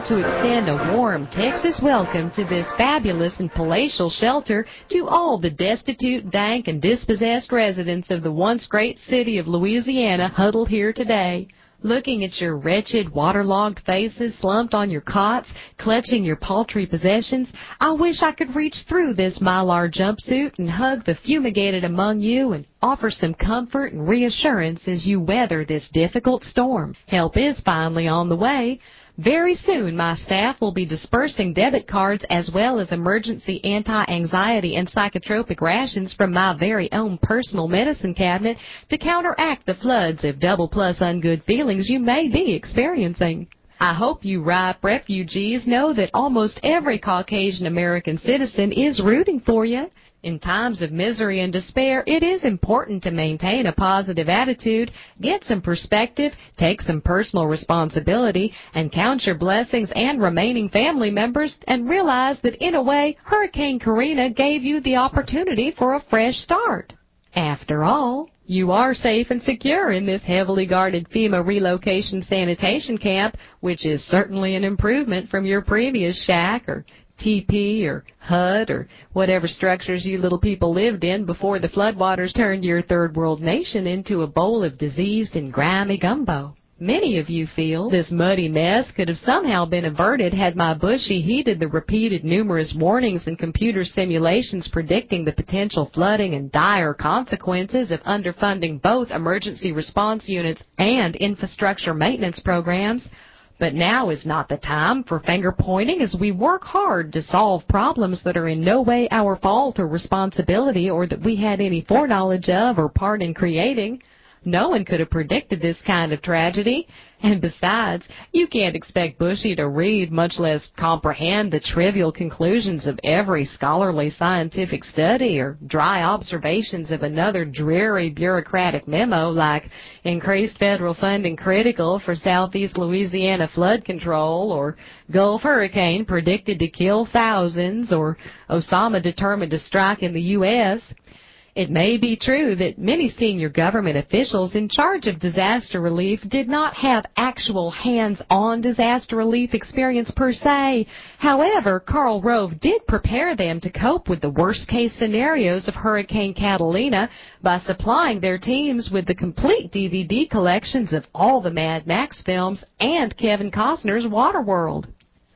proud to extend a warm Texas welcome to this fabulous and palatial shelter to all the destitute, dank, and dispossessed residents of the once great city of Louisiana huddled here today. Looking at your wretched, waterlogged faces slumped on your cots, clutching your paltry possessions, I wish I could reach through this Mylar jumpsuit and hug the fumigated among you and offer some comfort and reassurance as you weather this difficult storm. Help is finally on the way. Very soon, my staff will be dispersing debit cards as well as emergency anti-anxiety and psychotropic rations from my very own personal medicine cabinet to counteract the floods of double plus ungood feelings you may be experiencing. I hope you ripe refugees know that almost every Caucasian American citizen is rooting for you. In times of misery and despair, it is important to maintain a positive attitude, get some perspective, take some personal responsibility, and count your blessings and remaining family members, and realize that in a way, Hurricane Karina gave you the opportunity for a fresh start. After all, you are safe and secure in this heavily guarded FEMA relocation sanitation camp, which is certainly an improvement from your previous shack or teepee or hut or whatever structures you little people lived in before the floodwaters turned your third world nation into a bowl of diseased and grimy gumbo. Many of you feel this muddy mess could have somehow been averted had my Bushy heeded the repeated numerous warnings and computer simulations predicting the potential flooding and dire consequences of underfunding both emergency response units and infrastructure maintenance programs. But now is not the time for finger-pointing as we work hard to solve problems that are in no way our fault or responsibility or that we had any foreknowledge of or part in creating. No one could have predicted this kind of tragedy. And besides, you can't expect Bushy to read, much less comprehend, the trivial conclusions of every scholarly scientific study or dry observations of another dreary bureaucratic memo like increased federal funding critical for southeast Louisiana flood control or Gulf hurricane predicted to kill thousands or Osama determined to strike in the U.S. It may be true that many senior government officials in charge of disaster relief did not have actual hands-on disaster relief experience per se. However, Karl Rove did prepare them to cope with the worst-case scenarios of Hurricane Catalina by supplying their teams with the complete DVD collections of all the Mad Max films and Kevin Costner's Waterworld.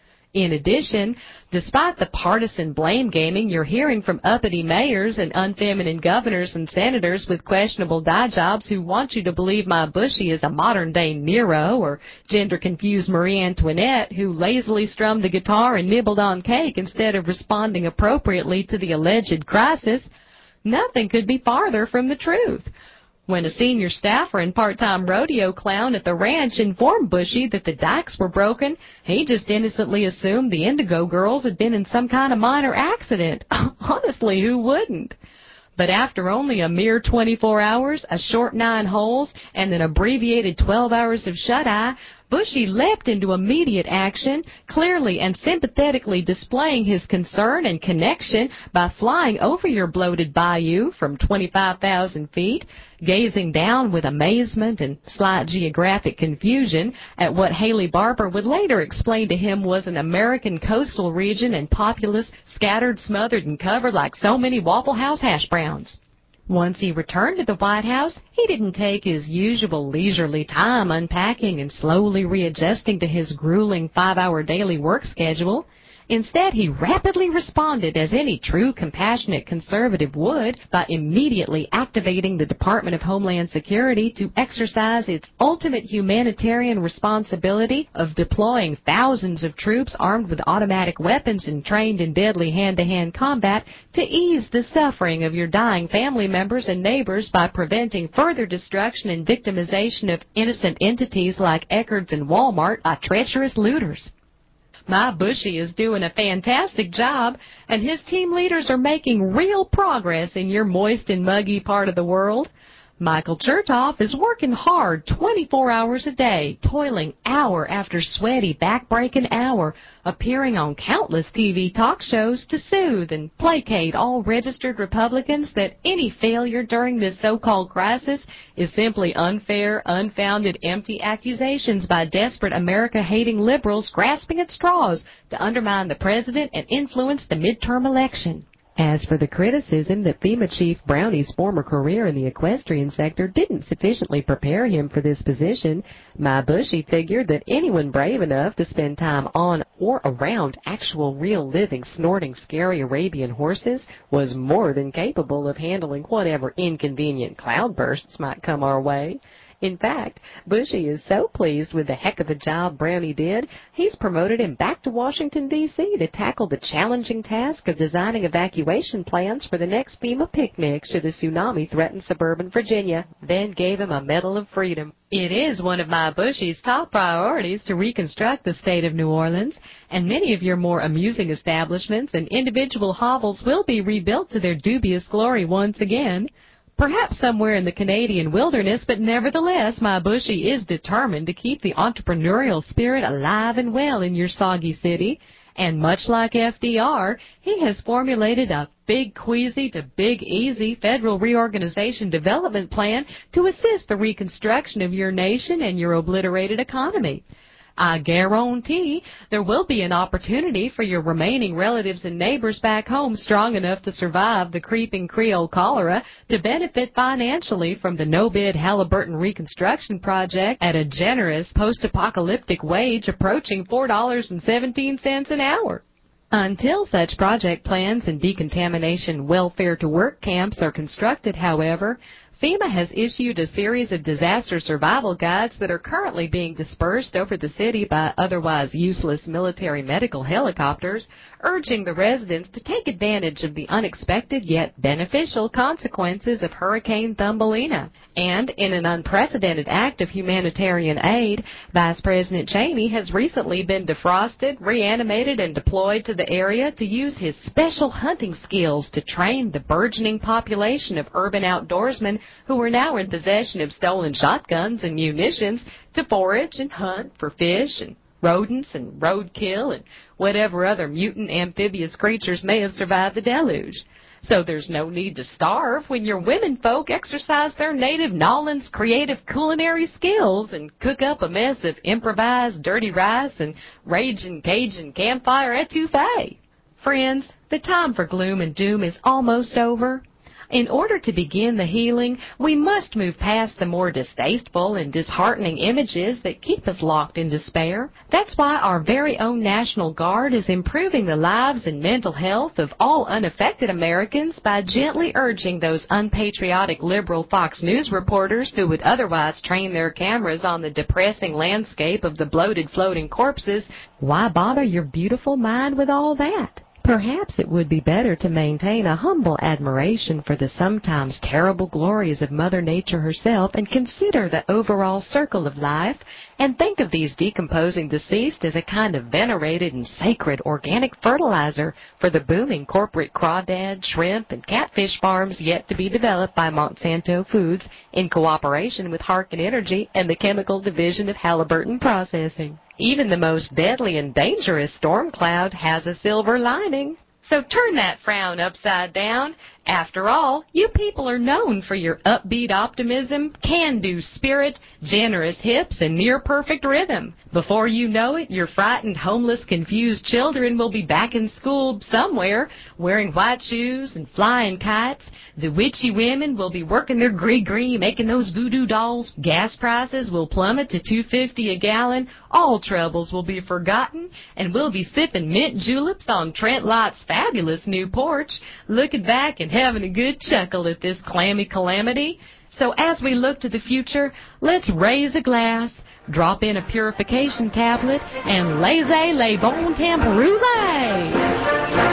In addition, despite the partisan blame-gaming you're hearing from uppity mayors and unfeminine governors and senators with questionable dye jobs who want you to believe my Bushy is a modern-day Nero or gender-confused Marie Antoinette who lazily strummed the guitar and nibbled on cake instead of responding appropriately to the alleged crisis, nothing could be farther from the truth. When a senior staffer and part-time rodeo clown at the ranch informed Bushy that the dikes were broken, he just innocently assumed the Indigo Girls had been in some kind of minor accident. Honestly, who wouldn't? But after only a mere 24 hours, a short 9 holes, and an abbreviated 12 hours of shut-eye, Bushy leapt into immediate action, clearly and sympathetically displaying his concern and connection by flying over your bloated bayou from 25,000 feet, gazing down with amazement and slight geographic confusion at what Haley Barbour would later explain to him was an American coastal region and populace scattered, smothered, and covered like so many Waffle House hash browns. Once he returned to the White House, he didn't take his usual leisurely time unpacking and slowly readjusting to his grueling 5-hour daily work schedule. Instead, he rapidly responded as any true compassionate conservative would by immediately activating the Department of Homeland Security to exercise its ultimate humanitarian responsibility of deploying thousands of troops armed with automatic weapons and trained in deadly hand-to-hand combat to ease the suffering of your dying family members and neighbors by preventing further destruction and victimization of innocent entities like Eckerd's and Walmart by treacherous looters. My Bushy is doing a fantastic job, and his team leaders are making real progress in your moist and muggy part of the world. Michael Chertoff is working hard 24 hours a day, toiling hour after sweaty, back-breaking hour, appearing on countless TV talk shows to soothe and placate all registered Republicans that any failure during this so-called crisis is simply unfair, unfounded, empty accusations by desperate America-hating liberals grasping at straws to undermine the president and influence the midterm election. As for the criticism that FEMA Chief Brownie's former career in the equestrian sector didn't sufficiently prepare him for this position, my Bushy figured that anyone brave enough to spend time on or around actual real living snorting scary Arabian horses was more than capable of handling whatever inconvenient cloudbursts might come our way. In fact, Bushy is so pleased with the heck of a job Brownie did, he's promoted him back to Washington, D.C. to tackle the challenging task of designing evacuation plans for the next FEMA picnic should a tsunami threaten suburban Virginia, then gave him a Medal of Freedom. It is one of my Bushy's top priorities to reconstruct the state of New Orleans, and many of your more amusing establishments and individual hovels will be rebuilt to their dubious glory once again. Perhaps somewhere in the Canadian wilderness, but nevertheless, my Bushy is determined to keep the entrepreneurial spirit alive and well in your soggy city. And much like FDR, he has formulated a big queasy to big easy federal reorganization development plan to assist the reconstruction of your nation and your obliterated economy. I guarantee there will be an opportunity for your remaining relatives and neighbors back home strong enough to survive the creeping Creole cholera to benefit financially from the no-bid Halliburton Reconstruction Project at a generous post-apocalyptic wage approaching $4.17 an hour. Until such project plans and decontamination welfare-to-work camps are constructed, however, FEMA has issued a series of disaster survival guides that are currently being dispersed over the city by otherwise useless military medical helicopters, urging the residents to take advantage of the unexpected yet beneficial consequences of Hurricane Thumbelina. And in an unprecedented act of humanitarian aid, Vice President Cheney has recently been defrosted, reanimated, and deployed to the area to use his special hunting skills to train the burgeoning population of urban outdoorsmen who are now in possession of stolen shotguns and munitions to forage and hunt for fish and rodents and roadkill and whatever other mutant amphibious creatures may have survived the deluge. So there's no need to starve when your women folk exercise their native Nolans creative culinary skills and cook up a mess of improvised dirty rice and raging Cajun campfire etouffee. Friends, the time for gloom and doom is almost over. In order to begin the healing, we must move past the more distasteful and disheartening images that keep us locked in despair. That's why our very own National Guard is improving the lives and mental health of all unaffected Americans by gently urging those unpatriotic liberal Fox News reporters who would otherwise train their cameras on the depressing landscape of the bloated floating corpses, why bother your beautiful mind with all that? Perhaps it would be better to maintain a humble admiration for the sometimes terrible glories of Mother Nature herself and consider the overall circle of life and think of these decomposing deceased as a kind of venerated and sacred organic fertilizer for the booming corporate crawdad, shrimp, and catfish farms yet to be developed by Monsanto Foods in cooperation with Harken Energy and the Chemical Division of Halliburton Processing. Even the most deadly and dangerous storm cloud has a silver lining. So turn that frown upside down. After all, you people are known for your upbeat optimism, can-do spirit, generous hips, and near-perfect rhythm. Before you know it, your frightened, homeless, confused children will be back in school somewhere, wearing white shoes and flying kites. The witchy women will be working their gree-gree, making those voodoo dolls. Gas prices will plummet to $2.50 a gallon. All troubles will be forgotten, and we'll be sipping mint juleps on Trent Lott's fabulous new porch, looking back and having a good chuckle at this clammy calamity. So as we look to the future, let's raise a glass, drop in a purification tablet, and laissez les bons temps rouler.